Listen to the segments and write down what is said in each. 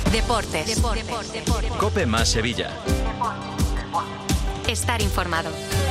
Deportes. COPE más Sevilla. Estar informado.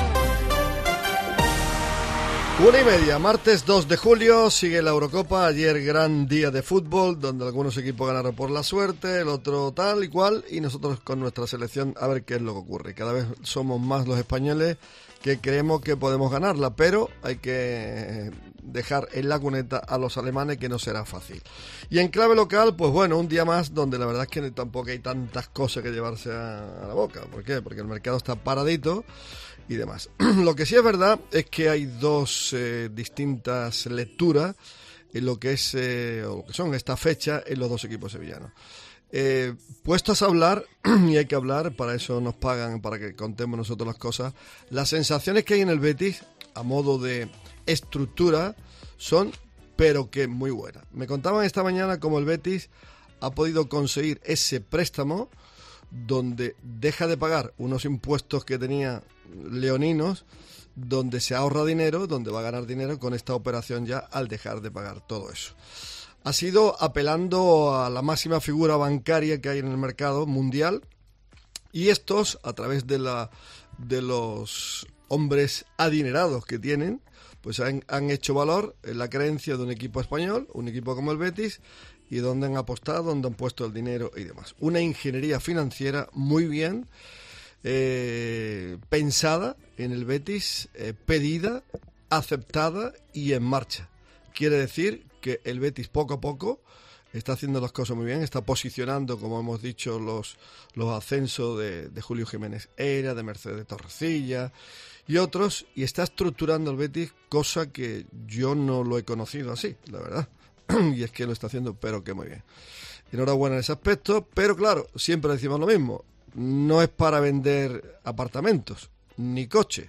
1:30, martes 2 de julio, sigue la Eurocopa. Ayer gran día de fútbol, donde algunos equipos ganaron por la suerte, el otro tal y cual, y nosotros con nuestra selección a ver qué es lo que ocurre. Cada vez somos más los españoles que creemos que podemos ganarla, pero hay que dejar en la cuneta a los alemanes, que no será fácil. Y en clave local, pues bueno, un día más donde la verdad es que tampoco hay tantas cosas que llevarse a la boca. ¿Por qué? Porque el mercado está paradito y demás. Lo que sí es verdad es que hay dos distintas lecturas en lo que es o lo que son esta fecha en los dos equipos sevillanos. Puestos a hablar, y hay que hablar, para eso nos pagan, para que contemos nosotros las cosas. Las sensaciones que hay en el Betis a modo de estructura son, pero que muy buenas. Me contaban esta mañana cómo el Betis ha podido conseguir ese préstamo donde deja de pagar unos impuestos que tenía leoninos, donde se ahorra dinero, donde va a ganar dinero con esta operación ya al dejar de pagar todo eso. Ha sido apelando a la máxima figura bancaria que hay en el mercado mundial, y estos, a través de los hombres adinerados que tienen, pues han hecho valor en la creencia de un equipo español, un equipo como el Betis, y donde han apostado, donde han puesto el dinero y demás. Una ingeniería financiera muy bien pensada en el Betis, pedida, aceptada y en marcha. Quiere decir que el Betis poco a poco está haciendo las cosas muy bien, está posicionando, como hemos dicho, los ascensos de Julio Jiménez Era, de Mercedes Torrecilla y otros, y está estructurando el Betis, cosa que yo no lo he conocido así, la verdad. Y es que lo está haciendo, pero que muy bien. Enhorabuena en ese aspecto, pero claro, siempre decimos lo mismo, no es para vender apartamentos, ni coche,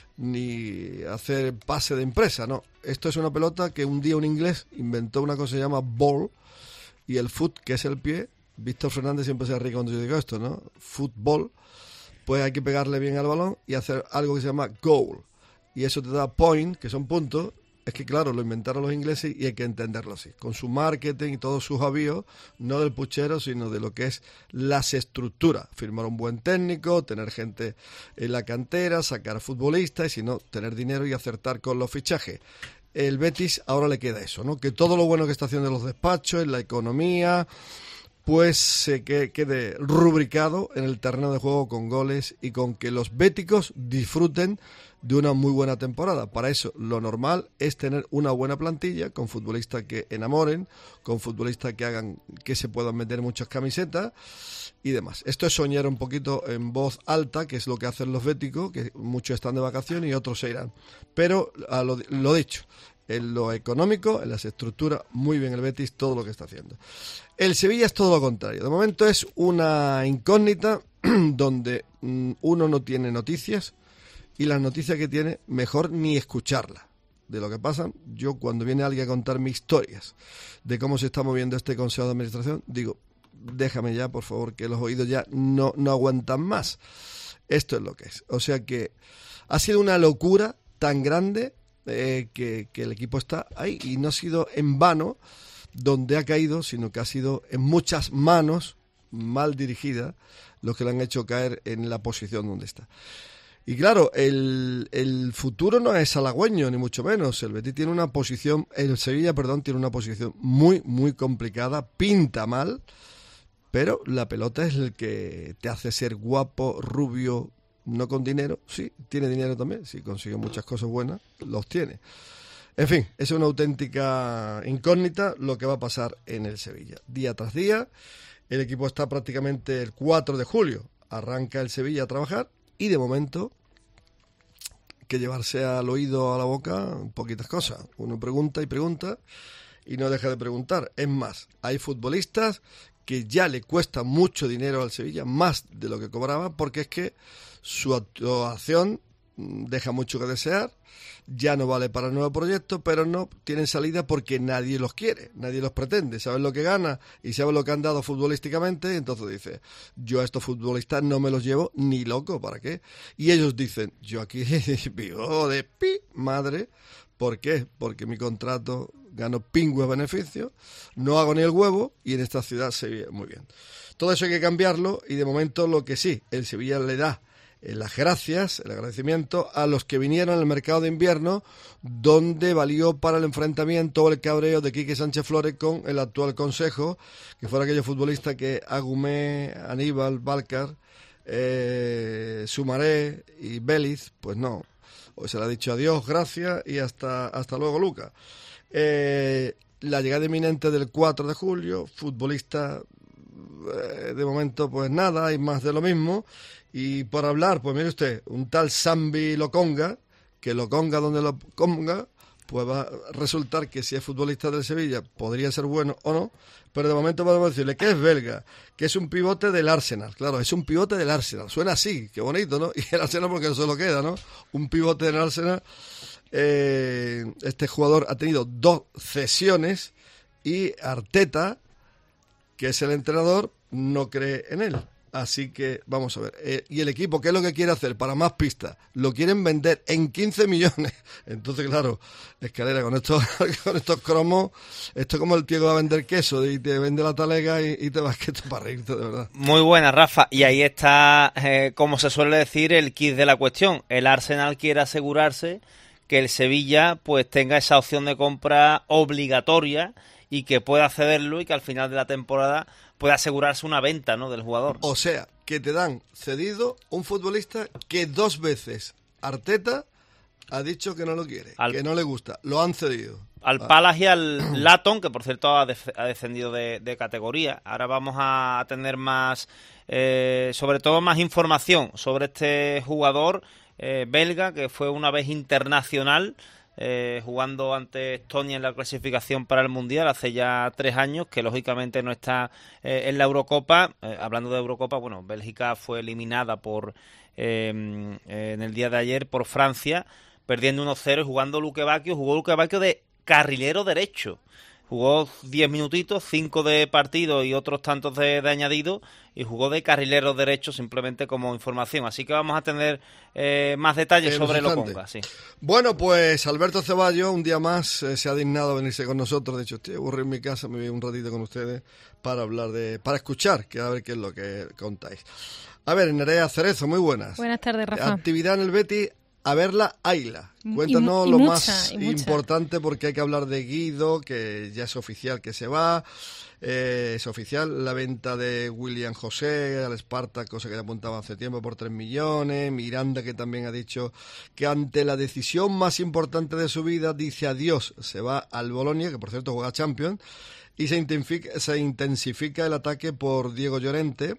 ni hacer pase de empresa, no. Esto es una pelota que un día un inglés inventó una cosa que se llama ball, y el foot, que es el pie. Víctor Fernández siempre se ríe cuando yo digo esto, ¿no? Fútbol, pues hay que pegarle bien al balón y hacer algo que se llama goal, y eso te da point, que son puntos. Es que claro, lo inventaron los ingleses y hay que entenderlo así, con su marketing y todos sus avíos, no del puchero, sino de lo que es las estructuras. Firmar un buen técnico, tener gente en la cantera, sacar futbolistas, y si no, tener dinero y acertar con los fichajes. El Betis ahora le queda eso, ¿no? Que todo lo bueno que está haciendo en los despachos, en la economía, pues se quede rubricado en el terreno de juego con goles y con que los béticos disfruten de una muy buena temporada. Para eso lo normal es tener una buena plantilla, con futbolistas que enamoren, con futbolistas que hagan que se puedan meter muchas camisetas y demás. Esto es soñar un poquito en voz alta, que es lo que hacen los béticos, que muchos están de vacaciones y otros se irán. Pero a lo dicho, en lo económico, en las estructuras, muy bien el Betis, todo lo que está haciendo. El Sevilla es todo lo contrario. De momento es una incógnita donde uno no tiene noticias, y las noticias que tiene, mejor ni escucharlas. De lo que pasa, yo cuando viene alguien a contarme historias de cómo se está moviendo este Consejo de Administración, digo, déjame ya, por favor, que los oídos ya no aguantan más. Esto es lo que es. O sea que ha sido una locura tan grande que el equipo está ahí, y no ha sido en vano donde ha caído, sino que ha sido en muchas manos mal dirigidas los que le han hecho caer en la posición donde está. Y claro, el futuro no es halagüeño, ni mucho menos. El Betis tiene una posición, el Sevilla, perdón, tiene una posición muy, muy complicada, pinta mal, pero la pelota es el que te hace ser guapo, rubio, no con dinero. Sí, tiene dinero también, sí, consigue muchas cosas buenas, los tiene. En fin, es una auténtica incógnita lo que va a pasar en el Sevilla. Día tras día, el equipo está prácticamente el 4 de julio, arranca el Sevilla a trabajar, y de momento, que llevarse al oído, a la boca, poquitas cosas. Uno pregunta y no deja de preguntar. Es más, hay futbolistas que ya le cuesta mucho dinero al Sevilla, más de lo que cobraba, porque es que su actuación deja mucho que desear, ya no vale para el nuevo proyecto, pero no tienen salida porque nadie los quiere, nadie los pretende, saben lo que gana y saben lo que han dado futbolísticamente, y entonces dice, yo a estos futbolistas no me los llevo ni loco, ¿para qué? Y ellos dicen, yo aquí vivo de madre. ¿Por qué? Porque mi contrato gano pingües beneficios, no hago ni el huevo y en esta ciudad se vive muy bien. Todo eso hay que cambiarlo y de momento lo que sí, el Sevilla le da las gracias, el agradecimiento a los que vinieron al mercado de invierno, donde valió para el enfrentamiento o el cabreo de Quique Sánchez Flores con el actual consejo, que fuera aquellos futbolistas que Agumé, Aníbal, Balcar, Sumaré y Vélez, pues no, hoy se le ha dicho adiós, gracias y hasta luego, Lucas. La llegada inminente del 4 de julio, futbolista de momento pues nada, hay más de lo mismo. Y por hablar, pues mire usted, un tal Sambi Lokonga, que Lokonga donde lo ponga, pues va a resultar que si es futbolista del Sevilla podría ser bueno o no, pero de momento podemos decirle que es belga, que es un pivote del Arsenal. Claro, es un pivote del Arsenal, suena así, qué bonito, ¿no? Y el Arsenal porque no se lo queda, ¿no? Un pivote del Arsenal. Este jugador ha tenido 2 cesiones y Arteta, que es el entrenador, no cree en él. Así que vamos a ver. Y el equipo, ¿qué es lo que quiere hacer? Para más pistas. Lo quieren vender en 15 millones. Entonces, claro, Escalera, con estos cromos, esto es como el tío que va a vender queso y te vende la talega y te vas quieto para reírte, de verdad. Muy buena, Rafa. Y ahí está, como se suele decir, el quid de la cuestión. El Arsenal quiere asegurarse que el Sevilla pues tenga esa opción de compra obligatoria y que pueda cederlo y que al final de la temporada pueda asegurarse una venta, ¿no?, del jugador. O sea, que te dan cedido un futbolista que 2 veces Arteta ha dicho que no lo quiere, que no le gusta. Lo han cedido. Al Palace y al Laton, que por cierto ha descendido de categoría. Ahora vamos a tener más, sobre todo más información sobre este jugador belga, que fue una vez internacional, jugando ante Estonia en la clasificación para el Mundial hace ya 3 años, que lógicamente no está en la Eurocopa. Hablando de Eurocopa, bueno, Bélgica fue eliminada en el día de ayer por Francia, perdiendo 1-0 y jugó Luque Bacchio de carrilero derecho. Jugó 10 minutitos, 5 de partido y otros tantos de añadido, y jugó de carrilero derecho, simplemente como información. Así que vamos a tener más detalles sobre Lokonga. Sí. Bueno, pues Alberto Ceballos un día más se ha dignado a venirse con nosotros. De hecho, estoy aburrido en mi casa, me voy un ratito con ustedes para para escuchar, que a ver qué es lo que contáis. A ver, Nerea Cerezo, muy buenas. Buenas tardes, Rafa. Actividad en el Betis. A verla, Ayla. Cuéntanos lo más importante, porque hay que hablar de Guido, que ya es oficial que se va. Es oficial la venta de William José al Spartak, cosa que ya apuntaba hace tiempo, por 3 millones. Miranda, que también ha dicho que ante la decisión más importante de su vida dice adiós, se va al Bolonia, que por cierto juega Champions, y se intensifica el ataque por Diego Llorente.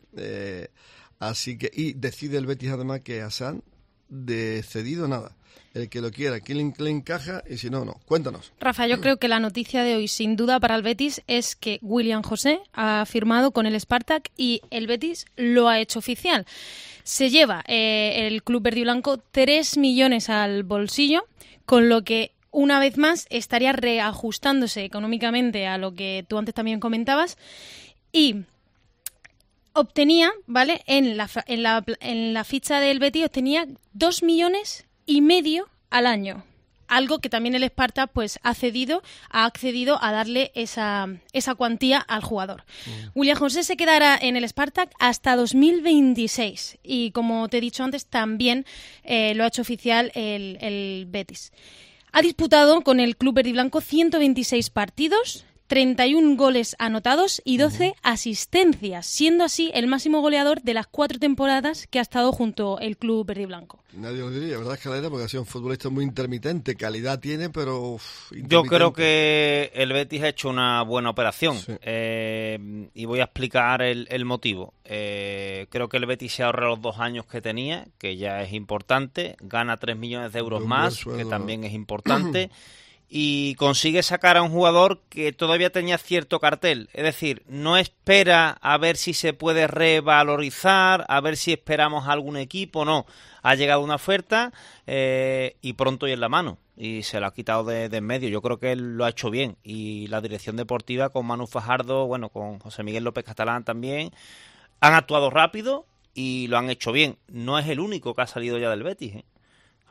Así que, y decide el Betis además que Hassan de cedido nada. El que lo quiera, que le encaja, y si no, no. Cuéntanos. Rafa, yo creo que la noticia de hoy, sin duda, para el Betis es que William José ha firmado con el Spartak y el Betis lo ha hecho oficial. Se lleva el club verde y blanco 3 millones al bolsillo, con lo que una vez más estaría reajustándose económicamente a lo que tú antes también comentabas, y obtenía, ¿vale? En la ficha del Betis obtenía 2,5 millones al año. Algo que también el Spartak pues ha accedido a darle esa cuantía al jugador. William José se quedará en el Spartak hasta 2026 y, como te he dicho antes, también lo ha hecho oficial el Betis. Ha disputado con el club verde y blanco 126 partidos, 31 goles anotados y 12 asistencias, siendo así el máximo goleador de las 4 temporadas que ha estado junto al club verde y blanco. Nadie lo diría, ¿verdad, Escalera? Porque ha sido un futbolista muy intermitente, calidad tiene, pero yo creo que el Betis ha hecho una buena operación, sí. Y voy a explicar el motivo. Creo que el Betis se ahorra los 2 años que tenía, que ya es importante, gana 3 millones de euros más, que también es importante. Y consigue sacar a un jugador que todavía tenía cierto cartel. Es decir, no espera a ver si se puede revalorizar, a ver si esperamos a algún equipo, no. Ha llegado una oferta y pronto y en la mano. Y se la ha quitado de en medio. Yo creo que él lo ha hecho bien. Y la dirección deportiva con Manu Fajardo, bueno, con José Miguel López Catalán también, han actuado rápido y lo han hecho bien. No es el único que ha salido ya del Betis, ¿eh?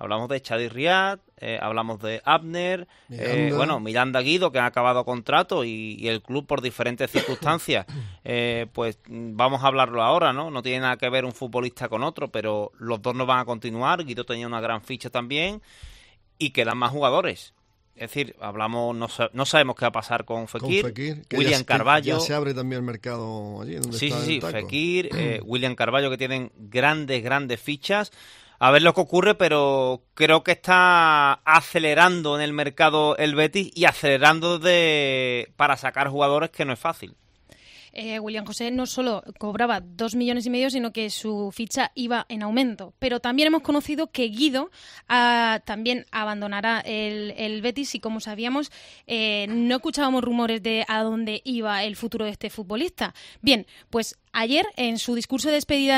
Hablamos de Chadi Riad, hablamos de Abner, Miranda Guido, que han acabado contrato y el club por diferentes circunstancias, pues vamos a hablarlo ahora, ¿no? No tiene nada que ver un futbolista con otro, pero los dos no van a continuar. Guido tenía una gran ficha también y quedan más jugadores. Es decir, no sabemos qué va a pasar con Fekir, William Carballo. Ya se abre también el mercado allí donde está el taco. Fekir, William Carballo, que tienen grandes fichas. A ver lo que ocurre, pero creo que está acelerando en el mercado el Betis y acelerando para sacar jugadores, que no es fácil. William José no solo cobraba 2,5 millones, sino que su ficha iba en aumento. Pero también hemos conocido que Guido también abandonará el Betis y, como sabíamos, no escuchábamos rumores de a dónde iba el futuro de este futbolista. Bien, pues ayer en su discurso de despedida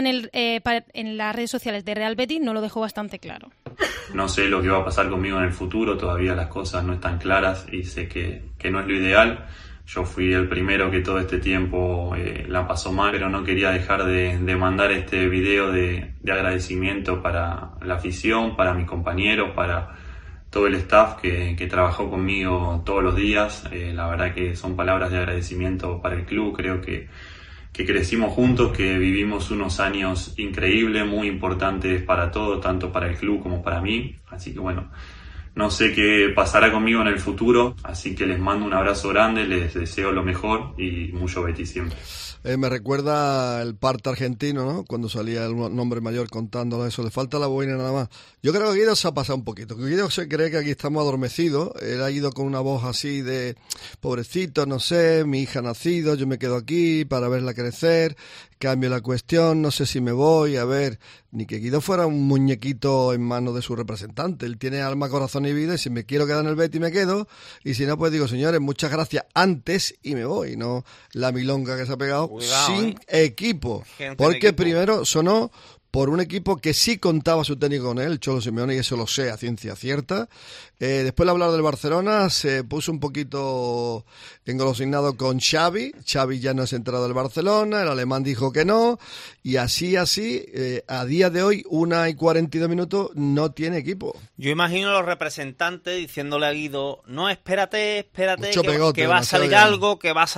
en las redes sociales de Real Betis nos lo dejó bastante claro. No sé lo que va a pasar conmigo en el futuro, todavía las cosas no están claras y sé que no es lo ideal. Yo fui el primero que todo este tiempo la pasó mal, pero no quería dejar de mandar este video de agradecimiento para la afición, para mis compañeros, para todo el staff que trabajó conmigo todos los días. La verdad que son palabras de agradecimiento para el club. Creo que crecimos juntos, que vivimos unos años increíbles, muy importantes para todos, tanto para el club como para mí. Así que bueno, no sé qué pasará conmigo en el futuro, así que les mando un abrazo grande, les deseo lo mejor y mucho Betis siempre. Me recuerda el parte argentino, ¿no? Cuando salía el hombre mayor contándolo eso, le falta la boina nada más. Yo creo que Guido se ha pasado un poquito. Guido se cree que aquí estamos adormecidos. Él ha ido con una voz así de pobrecito, no sé, mi hija ha nacido, yo me quedo aquí para verla crecer, cambio la cuestión, no sé si me voy, a ver, ni que Guido fuera un muñequito en manos de su representante. Él tiene alma, corazón y vida, y si me quiero quedar en el Betis me quedo, y si no, pues digo, señores, muchas gracias antes y me voy, no la milonga que se ha pegado. Cuidado, sin equipo, porque primero sonó por un equipo que sí contaba su técnico con él, Cholo Simeone, y eso lo sé a ciencia cierta. Después de hablar del Barcelona, se puso un poquito engolosinado con Xavi. Xavi ya no es entrado del Barcelona, el alemán dijo que no, y así, a día de hoy, 1:42, no tiene equipo. Yo imagino a los representantes diciéndole a Guido, no, espérate, pegote, que va a salir algo,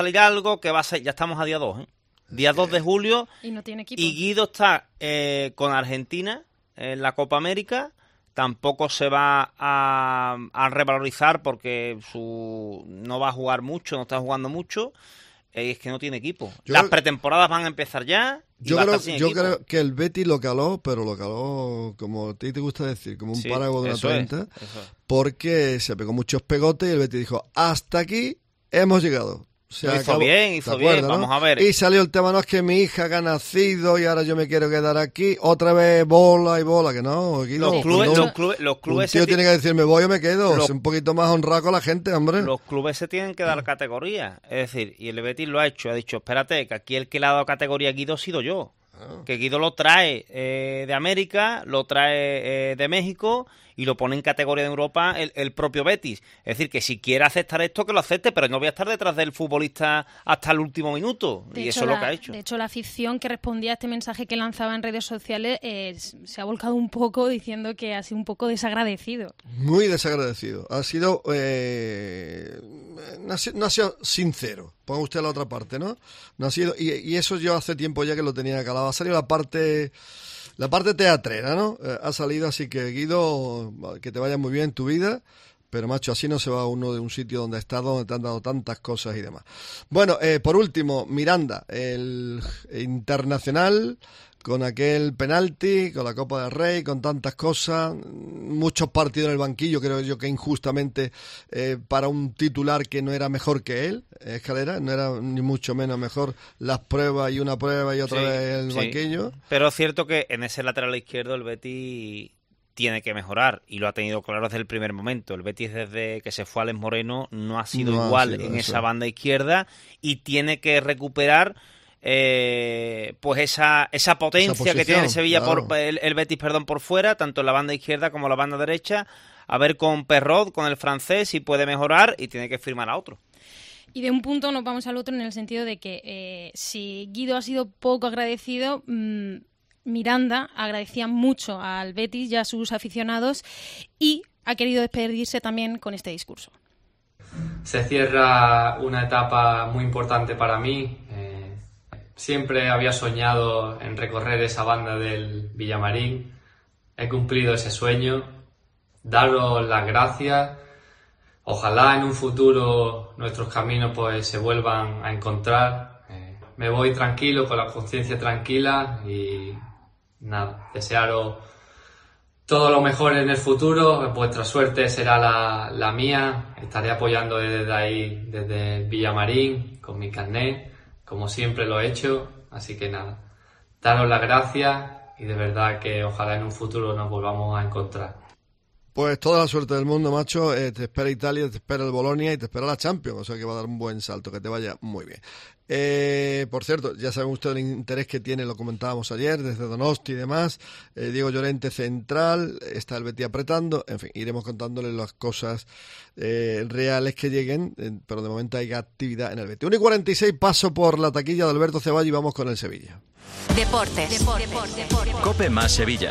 ya estamos a día 2, ¿eh? Día 2 de julio y no tiene equipo. Y Guido está con Argentina en la Copa América. Tampoco se va a revalorizar porque no va a jugar mucho, no está jugando mucho. Es que no tiene equipo. Las pretemporadas van a empezar ya. Yo creo que el Betis lo caló, pero lo caló, como a ti te gusta decir, como un paraguas de una tormenta, porque se pegó muchos pegotes y el Betis dijo, hasta aquí hemos llegado. Hizo bien, ¿no? Vamos a ver. Y salió el tema, no es que mi hija ha nacido y ahora yo me quiero quedar aquí, otra vez bola, que no. Aquí los clubes un tío tiene que decir, me voy o me quedo, es un poquito más honrado con la gente, hombre. Los clubes se tienen que dar categoría, es decir, y el Betis lo ha hecho, espérate, que aquí el que le ha dado categoría a Guido ha sido yo. Que Guido lo trae de América, lo trae de México y lo pone en categoría de Europa el propio Betis. Es decir, que si quiere aceptar esto, que lo acepte, pero no voy a estar detrás del futbolista hasta el último minuto. Y eso es lo que ha hecho. De hecho, la afición que respondía a este mensaje que lanzaba en redes sociales se ha volcado un poco diciendo que ha sido un poco desagradecido. Muy desagradecido. Ha sido... no ha sido sincero. Ponga usted la otra parte, ¿no? No ha sido... Y eso yo hace tiempo ya que lo tenía calado. Ha salido la parte teatrera, ¿no? Ha salido, así que Guido, que te vaya muy bien en tu vida, pero macho, así no se va uno de un sitio donde está, donde te han dado tantas cosas y demás. Bueno, por último, Miranda, el internacional, con aquel penalti, con la Copa del Rey, con tantas cosas, muchos partidos en el banquillo, creo yo que injustamente para un titular que no era mejor que él, Escalera, no era ni mucho menos mejor, las pruebas y una prueba y otra vez el banquillo. Pero es cierto que en ese lateral izquierdo el Betis tiene que mejorar y lo ha tenido claro desde el primer momento. El Betis desde que se fue Alex Moreno no ha sido igual en esa banda izquierda y tiene que recuperar pues esa potencia que tiene Sevilla, claro. el Betis, por fuera, tanto en la banda izquierda como en la banda derecha. A ver con Perrot, con el francés, si puede mejorar y tiene que firmar a otro. Y de un punto nos vamos al otro en el sentido de que si Guido ha sido poco agradecido, Miranda agradecía mucho al Betis y a sus aficionados y ha querido despedirse también con este discurso. Se cierra una etapa muy importante para mí. Siempre había soñado en recorrer esa banda del Villamarín. He cumplido ese sueño. Daros las gracias. Ojalá en un futuro nuestros caminos pues se vuelvan a encontrar. Me voy tranquilo, con la conciencia tranquila y nada, desearos todo lo mejor en el futuro. Vuestra suerte será la mía. Estaré apoyando desde ahí, desde Villamarín, con mi carnet, como siempre lo he hecho. Así que nada, daros las gracias y de verdad que ojalá en un futuro nos volvamos a encontrar. Pues toda la suerte del mundo, macho. Te espera Italia, te espera el Bolonia y te espera la Champions. O sea que va a dar un buen salto, que te vaya muy bien. Por cierto, ya saben ustedes el interés que tiene, lo comentábamos ayer, desde Donosti y demás. Diego Llorente central, está el Betis apretando. En fin, iremos contándoles las cosas reales que lleguen, pero de momento hay actividad en el Betis. 1:46, paso por la taquilla de Alberto Ceballos y vamos con el Sevilla. Deportes. Cope más Sevilla.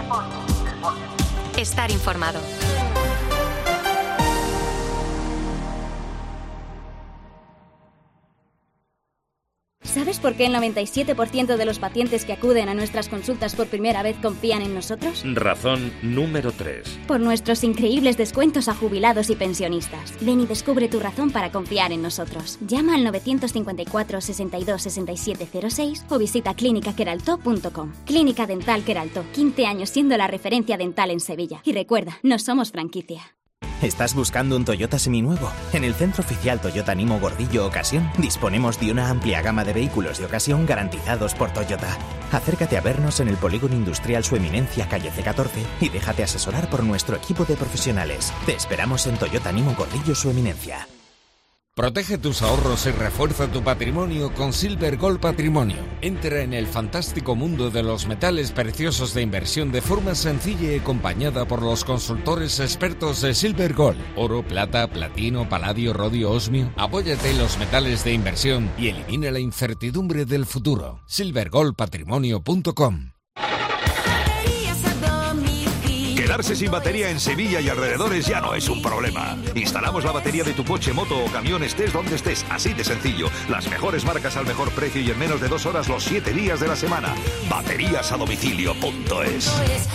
Estar informado. ¿Sabes por qué el 97% de los pacientes que acuden a nuestras consultas por primera vez confían en nosotros? Razón número 3. Por nuestros increíbles descuentos a jubilados y pensionistas. Ven y descubre tu razón para confiar en nosotros. Llama al 954 62 67 06 o visita clínicaqueraltó.com. Clínica Dental Queraltó, 15 años siendo la referencia dental en Sevilla. Y recuerda, no somos franquicia. ¿Estás buscando un Toyota seminuevo? En el Centro Oficial Toyota Nimo Gordillo Ocasión disponemos de una amplia gama de vehículos de ocasión garantizados por Toyota. Acércate a vernos en el Polígono Industrial Su Eminencia, calle C14 y déjate asesorar por nuestro equipo de profesionales. Te esperamos en Toyota Nimo Gordillo Su Eminencia. Protege tus ahorros y refuerza tu patrimonio con Silver Gold Patrimonio. Entra en el fantástico mundo de los metales preciosos de inversión de forma sencilla y acompañada por los consultores expertos de Silver Gold. Oro, plata, platino, paladio, rodio, osmio. Apóyate en los metales de inversión y elimina la incertidumbre del futuro. silvergoldpatrimonio.com. Quedarse sin batería en Sevilla y alrededores ya no es un problema. Instalamos la batería de tu coche, moto o camión, estés donde estés, así de sencillo. Las mejores marcas al mejor precio y en menos de 2 horas los 7 días de la semana. Bateriasadomicilio.es.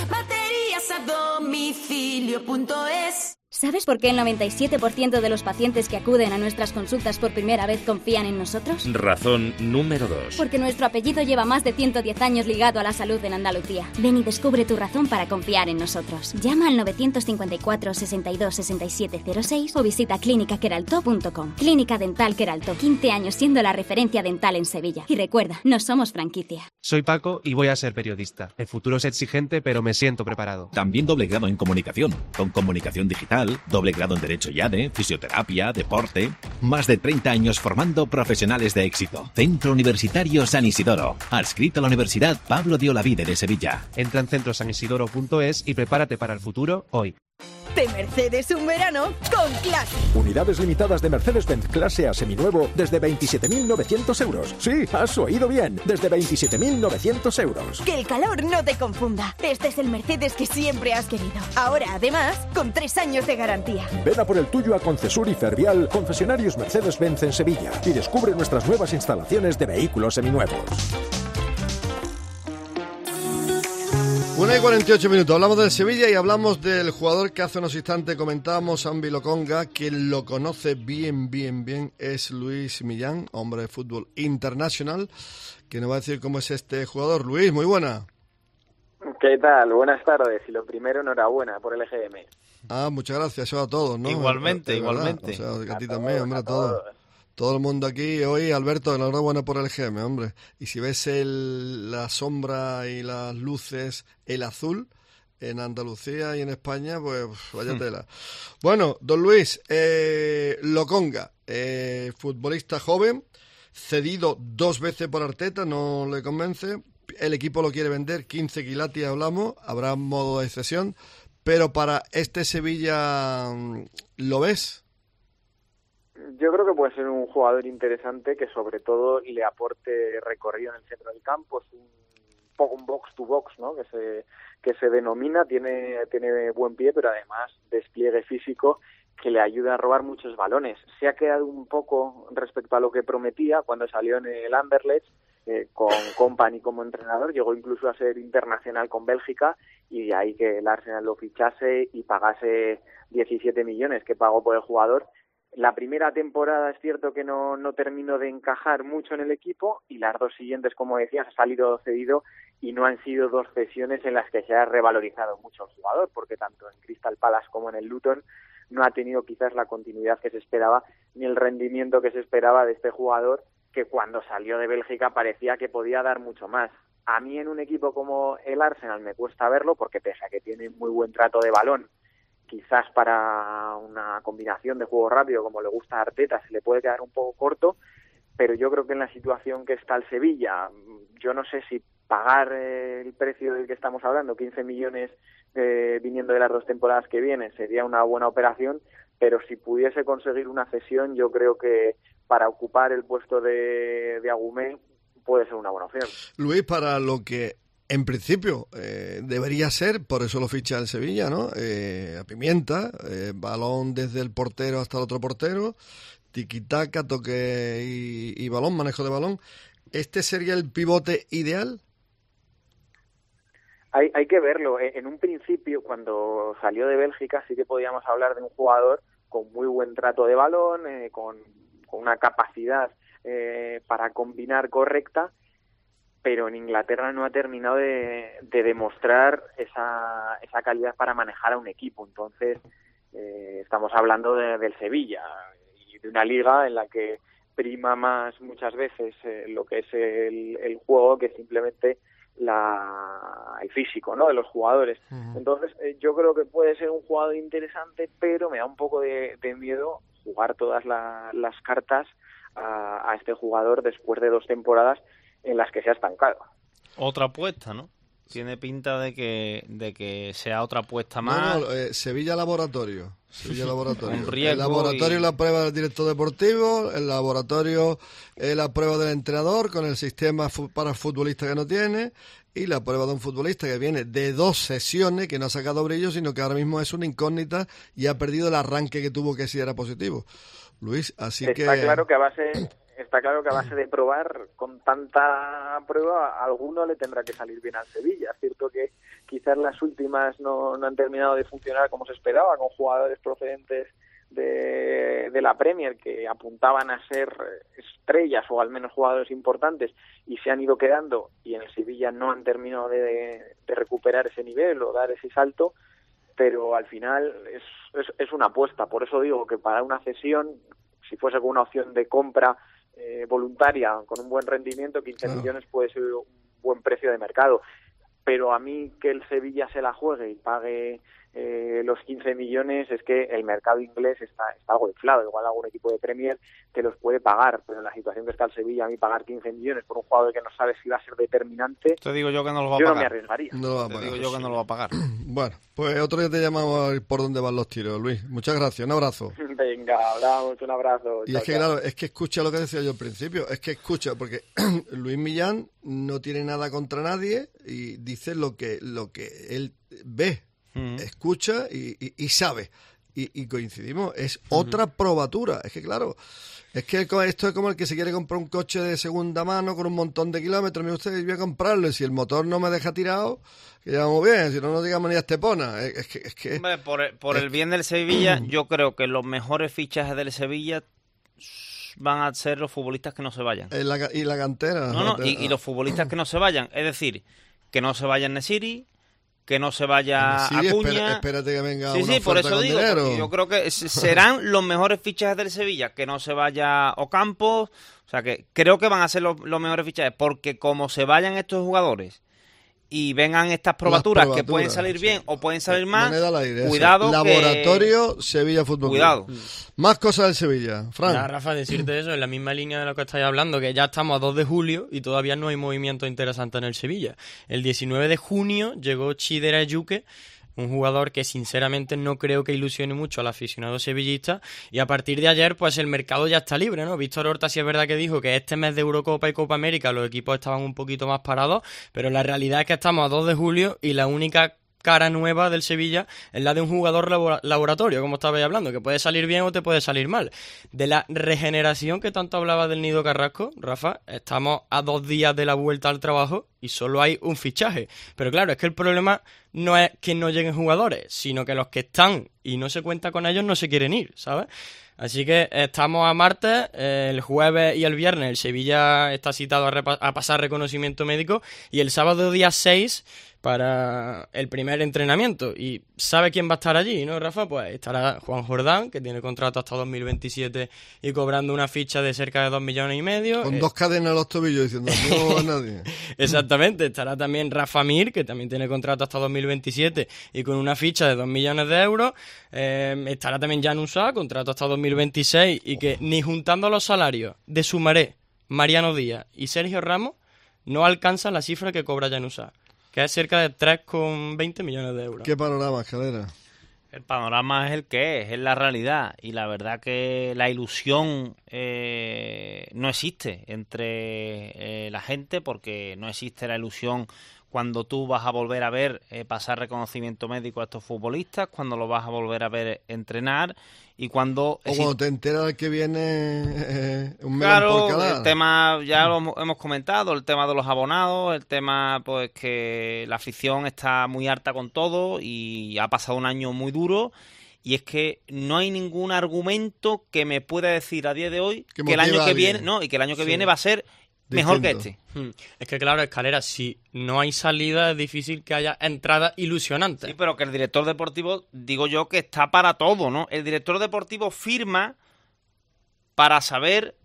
Bateriasadomicilio.es. ¿Sabes por qué el 97% de los pacientes que acuden a nuestras consultas por primera vez confían en nosotros? Razón número 2. Porque nuestro apellido lleva más de 110 años ligado a la salud en Andalucía. Ven y descubre tu razón para confiar en nosotros. Llama al 954 62 67 06 o visita clínicaqueraltó.com. Clínica Dental Queraltó, 15 años siendo la referencia dental en Sevilla. Y recuerda, no somos franquicia. Soy Paco y voy a ser periodista. El futuro es exigente, pero me siento preparado. También doble grado en comunicación, con comunicación digital, doble grado en Derecho IADE, fisioterapia, deporte. Más de 30 años formando profesionales de éxito. Centro Universitario San Isidoro. Adscrito a la Universidad Pablo de Olavide de Sevilla. Entra en centrosanisidoro.es y prepárate para el futuro hoy. De Mercedes un verano con clase. Unidades limitadas de Mercedes-Benz clase A seminuevo desde 27.900 euros. Sí, has oído bien, desde 27.900 euros. Que el calor no te confunda. Este es el Mercedes que siempre has querido. Ahora, además, con 3 años de garantía. Ven a por el tuyo a Concesur y Fervial, concesionarios Mercedes-Benz en Sevilla, y descubre nuestras nuevas instalaciones de vehículos seminuevos. 1:48. Hablamos del Sevilla y hablamos del jugador que hace unos instantes comentábamos, Sambi Lokonga. Quien lo conoce bien, es Luis Millán, hombre de fútbol internacional, que nos va a decir cómo es este jugador. Luis, muy buena. ¿Qué tal? Buenas tardes. Y lo primero, enhorabuena por el EGM. Muchas gracias, eso a todos, ¿no? Igualmente. O sea, que a ti también, hombre, a todos. Todo el mundo aquí hoy, Alberto, enhorabuena por el GM, hombre. Y si ves la sombra y las luces, el azul, en Andalucía y en España, pues vaya tela. Bueno, don Luis, Lokonga, futbolista joven, cedido 2 veces por Arteta, no le convence. El equipo lo quiere vender, 15 quilates hablamos, habrá modo de cesión. Pero para este Sevilla, ¿lo ves? Yo creo que puede ser un jugador interesante que sobre todo le aporte recorrido en el centro del campo. Es un un box to box, ¿no? Que se denomina, tiene buen pie, pero además despliegue físico que le ayuda a robar muchos balones. Se ha quedado un poco respecto a lo que prometía cuando salió en el Anderlecht, con Kompany como entrenador, llegó incluso a ser internacional con Bélgica, y de ahí que el Arsenal lo fichase y pagase 17 millones que pagó por el jugador. La primera temporada es cierto que no terminó de encajar mucho en el equipo, y las dos siguientes, como decías, ha salido cedido, y no han sido dos cesiones en las que se ha revalorizado mucho el jugador, porque tanto en Crystal Palace como en el Luton no ha tenido quizás la continuidad que se esperaba ni el rendimiento que se esperaba de este jugador, que cuando salió de Bélgica parecía que podía dar mucho más. A mí en un equipo como el Arsenal me cuesta verlo, porque pese a que tiene muy buen trato de balón, quizás para una combinación de juego rápido como le gusta a Arteta se le puede quedar un poco corto, pero yo creo que en la situación que está el Sevilla, yo no sé si pagar el precio del que estamos hablando, 15 millones viniendo de las 2 temporadas que vienen, sería una buena operación, pero si pudiese conseguir una cesión, yo creo que para ocupar el puesto de Agumé puede ser una buena opción. Luis, para lo que en principio debería ser, por eso lo ficha el Sevilla, ¿no? A pimienta, balón desde el portero hasta el otro portero, tiquitaca, toque y balón, manejo de balón. ¿Este sería el pivote ideal? Hay que verlo. En un principio, cuando salió de Bélgica, sí que podíamos hablar de un jugador con muy buen trato de balón, con una capacidad para combinar correcta, pero en Inglaterra no ha terminado de demostrar esa calidad para manejar a un equipo. Entonces, estamos hablando del Sevilla y de una liga en la que prima más muchas veces lo que es el juego que simplemente el físico, ¿no?, de los jugadores. Entonces, yo creo que puede ser un jugador interesante, pero me da un poco de miedo jugar todas las cartas a este jugador después de 2 temporadas en las que se ha estancado. Otra apuesta, ¿no? Tiene pinta de que sea otra apuesta más. No, Sevilla Laboratorio. Un riesgo. El laboratorio es la prueba del director deportivo, el laboratorio es la prueba del entrenador con el sistema para futbolista que no tiene, y la prueba de un futbolista que viene de 2 sesiones, que no ha sacado brillo, sino que ahora mismo es una incógnita y ha perdido el arranque que tuvo, que sí era positivo. Luis, así que... Está claro que a base de probar con tanta prueba, a alguno le tendrá que salir bien al Sevilla. Es cierto que quizás las últimas no han terminado de funcionar como se esperaba, con jugadores procedentes de la Premier que apuntaban a ser estrellas o al menos jugadores importantes y se han ido quedando, y en el Sevilla no han terminado de recuperar ese nivel o dar ese salto, pero al final es una apuesta. Por eso digo que para una cesión, si fuese con una opción de compra voluntaria con un buen rendimiento, 15 millones puede ser un buen precio de mercado. Pero a mí que el Sevilla se la juegue y pague los 15 millones, es que el mercado inglés está algo inflado. Igual algún equipo de Premier te los puede pagar, pero en la situación que está el Sevilla, a mí pagar 15 millones por un jugador que no sabe si va a ser determinante, te digo yo que no lo va a pagar. Yo no me arriesgaría. No lo va a pagar. Te digo yo que no lo va a pagar. Bueno, pues otro día te llamamos a ver por dónde van los tiros, Luis. Muchas gracias, un abrazo. Venga, hablamos, un abrazo. Y es que claro, es que escucha lo que decía yo al principio, es que escucha, porque Luis Millán no tiene nada contra nadie y dice lo que él ve, escucha y sabe. Y coincidimos, es otra probatura. Es que claro, es que esto es como el que se quiere comprar un coche de segunda mano con un montón de kilómetros. Mira usted, voy a comprarlo y si el motor no me deja tirado, que ya vamos bien, si no nos digamos ni a Estepona. Es que hombre, por el bien del Sevilla, yo creo que los mejores fichajes del Sevilla van a ser los futbolistas que no se vayan. Y la cantera. Y los futbolistas que no se vayan. Es decir, que no se vayan Nesiri, que no se vaya Acuña. Espérate que venga una oferta por eso con digo, dinero. Yo creo que serán los mejores fichajes del Sevilla, que no se vaya Ocampos. O sea, que creo que van a ser los mejores fichajes, porque como se vayan estos jugadores y vengan estas probaturas que pueden salir bien o pueden salir mal, cuidado. Laboratorio Sevilla Fútbol Club. Cuidado. Más cosas del Sevilla. Fran. Ya, Rafa, decirte eso, en la misma línea de lo que estáis hablando, que ya estamos a 2 de julio y todavía no hay movimiento interesante en el Sevilla. El 19 de junio llegó Chidera Yuke un jugador que sinceramente no creo que ilusione mucho al aficionado sevillista, y a partir de ayer pues el mercado ya está libre, ¿no? Víctor Horta sí es verdad que dijo que este mes de Eurocopa y Copa América los equipos estaban un poquito más parados, pero la realidad es que estamos a 2 de julio y la única cara nueva del Sevilla es la de un jugador laboratorio, como estabais hablando, que puede salir bien o te puede salir mal. De la regeneración que tanto hablaba del Nido Carrasco, Rafa, estamos a 2 días de la vuelta al trabajo y solo hay un fichaje. Pero claro, es que el problema no es que no lleguen jugadores, sino que los que están y no se cuenta con ellos no se quieren ir, ¿sabes? Así que estamos a martes, el jueves y el viernes el Sevilla está citado a pasar reconocimiento médico, y el sábado día 6 para el primer entrenamiento. ¿Y sabe quién va a estar allí, no, Rafa? Pues estará Juan Jordán, que tiene contrato hasta 2027 y cobrando una ficha de cerca de 2,5 millones. Con 2 cadenas en los tobillos diciendo, no va a nadie. Exactamente, estará también Rafa Mir, que también tiene contrato hasta 2027 y con una ficha de 2 millones de euros. Estará también Jan Usá, contrato hasta 2026, y que ni juntando los salarios de Sumaré, Mariano Díaz y Sergio Ramos no alcanzan la cifra que cobra Jan Usá, que es cerca de 3,20 millones de euros. ¿Qué panorama, Escalera? El panorama es el que es la realidad, y la verdad que la ilusión no existe entre la gente, porque no existe la ilusión cuando tú vas a volver a ver pasar reconocimiento médico a estos futbolistas, cuando lo vas a volver a ver entrenar, y cuando... O cuando te enteras que viene un melón claro, por cada. El tema, ya lo hemos comentado, el tema de los abonados, el tema pues que la afición está muy harta con todo y ha pasado un año muy duro, y es que no hay ningún argumento que me pueda decir a día de hoy que el año que viene, y que el año que viene va a ser mejor que este. Es que claro, Escalera, si no hay salida es difícil que haya entrada ilusionante. Sí, pero que el director deportivo, digo yo, que está para todo, ¿no? El director deportivo firma para saber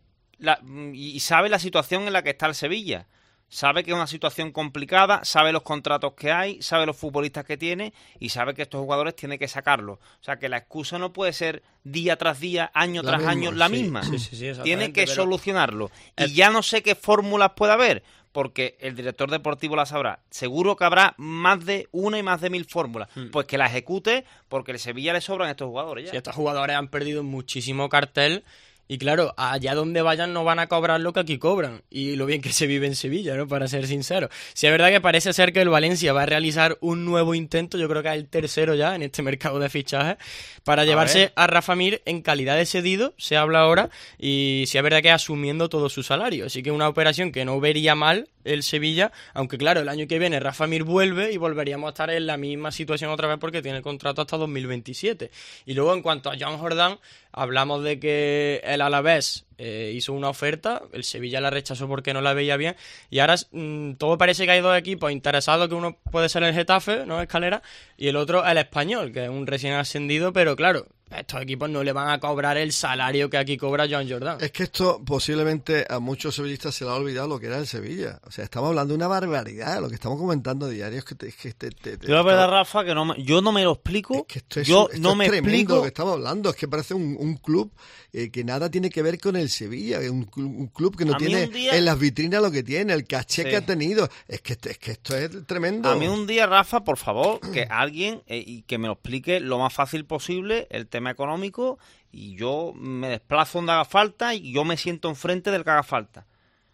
y sabe la situación en la que está el Sevilla. Sabe que es una situación complicada, sabe los contratos que hay, sabe los futbolistas que tiene y sabe que estos jugadores tienen que sacarlos. O sea, que la excusa no puede ser día tras día, año tras año, la misma. Sí, tiene que solucionarlo. Y ya no sé qué fórmulas puede haber, porque el director deportivo la sabrá. Seguro que habrá más de una y más de 1000 fórmulas. Pues que la ejecute, porque el Sevilla le sobran estos jugadores ya. Sí, estos jugadores han perdido muchísimo cartel. Y claro, allá donde vayan no van a cobrar lo que aquí cobran. Y lo bien que se vive en Sevilla, ¿no? Para ser sincero. Si es verdad que parece ser que el Valencia va a realizar un nuevo intento, yo creo que es el tercero ya en este mercado de fichajes, para llevarse a Rafa Mir en calidad de cedido, se habla ahora, y si es verdad que asumiendo todo su salario. Así que una operación que no vería mal el Sevilla, aunque claro, el año que viene Rafa Mir vuelve y volveríamos a estar en la misma situación otra vez porque tiene contrato hasta 2027. Y luego en cuanto a Jan Jordán, hablamos de que el Alavés hizo una oferta, el Sevilla la rechazó porque no la veía bien, y ahora todo parece que hay dos equipos interesados, que uno puede ser el Getafe, ¿no? Escalera, y el otro el Español, que es un recién ascendido, pero claro, estos equipos no le van a cobrar el salario que aquí cobra Jan Jordán. Es que esto posiblemente a muchos sevillistas se le ha olvidado lo que era el Sevilla. O sea, estamos hablando de una barbaridad, lo que estamos comentando a diario. Yo la verdad, Rafa, que yo no me lo explico. Es que yo es no me explico lo que estamos hablando. Es que parece un club que nada tiene que ver con el Sevilla. Un club que no tiene en las vitrinas lo que tiene, el caché que ha tenido. Es que esto es tremendo. A mí un día, Rafa, por favor, que alguien y que me lo explique lo más fácil posible el tema económico, y yo me desplazo donde haga falta y yo me siento enfrente del que haga falta.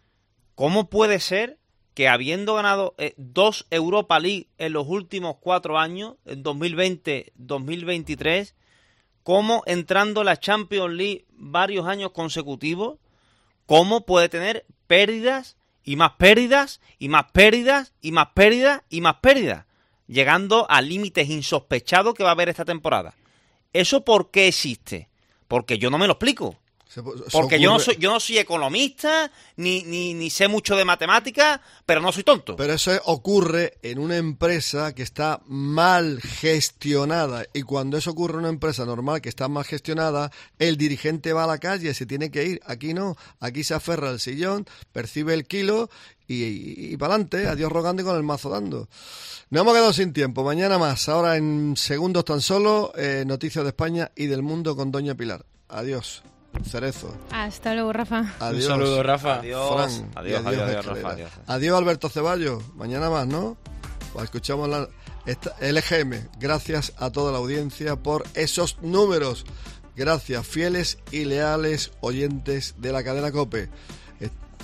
¿Cómo puede ser que habiendo ganado 2 Europa League en los últimos 4 años, en 2020, 2023, cómo entrando la Champions League varios años consecutivos, cómo puede tener pérdidas y más pérdidas y más pérdidas y más pérdidas y más pérdidas, llegando a límites insospechados que va a haber esta temporada? ¿Eso por qué existe? Porque yo no me lo explico. Porque yo no soy economista, ni sé mucho de matemáticas, pero no soy tonto. Pero eso ocurre en una empresa que está mal gestionada. Y cuando eso ocurre en una empresa normal que está mal gestionada, el dirigente va a la calle, se tiene que ir. Aquí no, aquí se aferra al sillón, percibe el kilo y para adelante, adiós rogando y con el mazo dando. Nos hemos quedado sin tiempo, mañana más. Ahora en segundos tan solo, noticias de España y del mundo con Doña Pilar. Adiós. Cerezo. Hasta luego, Rafa. Adiós. Un saludo, Rafa. Adiós. Fran. Adiós, Rafa. Adiós, Alberto Ceballos. Mañana más, ¿no? Pues escuchamos LGM, gracias a toda la audiencia por esos números. Gracias, fieles y leales oyentes de la cadena COPE.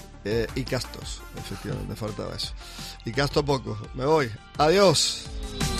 Y castos, efectivamente, faltaba eso. Y casto poco. Me voy. Adiós.